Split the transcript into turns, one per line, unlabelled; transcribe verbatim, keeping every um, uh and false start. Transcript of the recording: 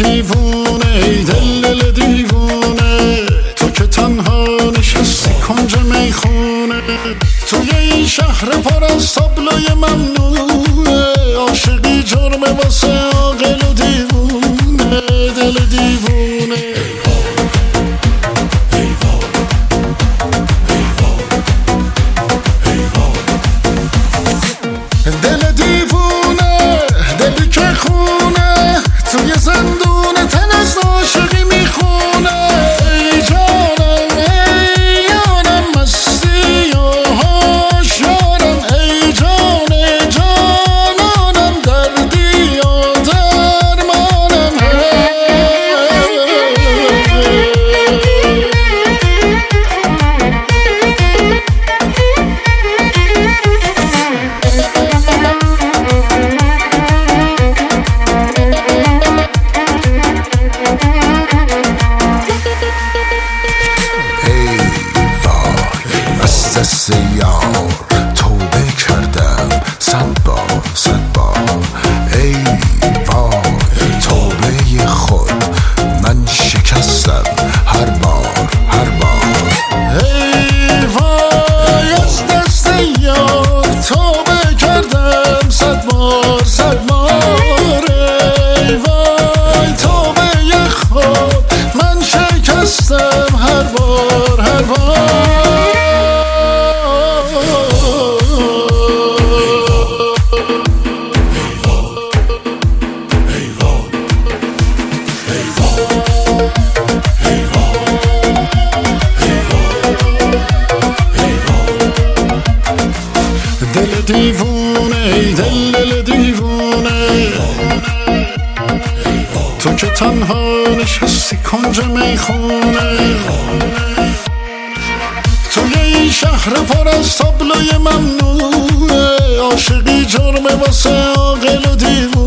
دیوونه ای دل دل دیوونه، تو که تنها نشستی کنج میخونه، توی این شهر پر از تابلوی ممنوعه، عاشقی جرمه واسه عاقل و دیوونه، دل دیوونه. دل دیوونه، دلی که خونه، توی زندون تن از عاشقی میخونه. ای جانم ای جانم مستی و هوشیارم، ای جان جانانم دردی و درمانم. دست یار توبه کردم صد بار صد بار، ای وای توبه خود من شکستم هر بار هر بار. ای وای از دست یار توبه کردم صد بار صد بار، ای وای توبه خود من شکستم هر بار هر بار. دل دیوونه ای دل دل دیوونه، تو که تنها نشستی کنج میخونه، توی این شهر پر از تابلوی ممنوعه، عاشقی جرمه واسه عاقل و دیوونه.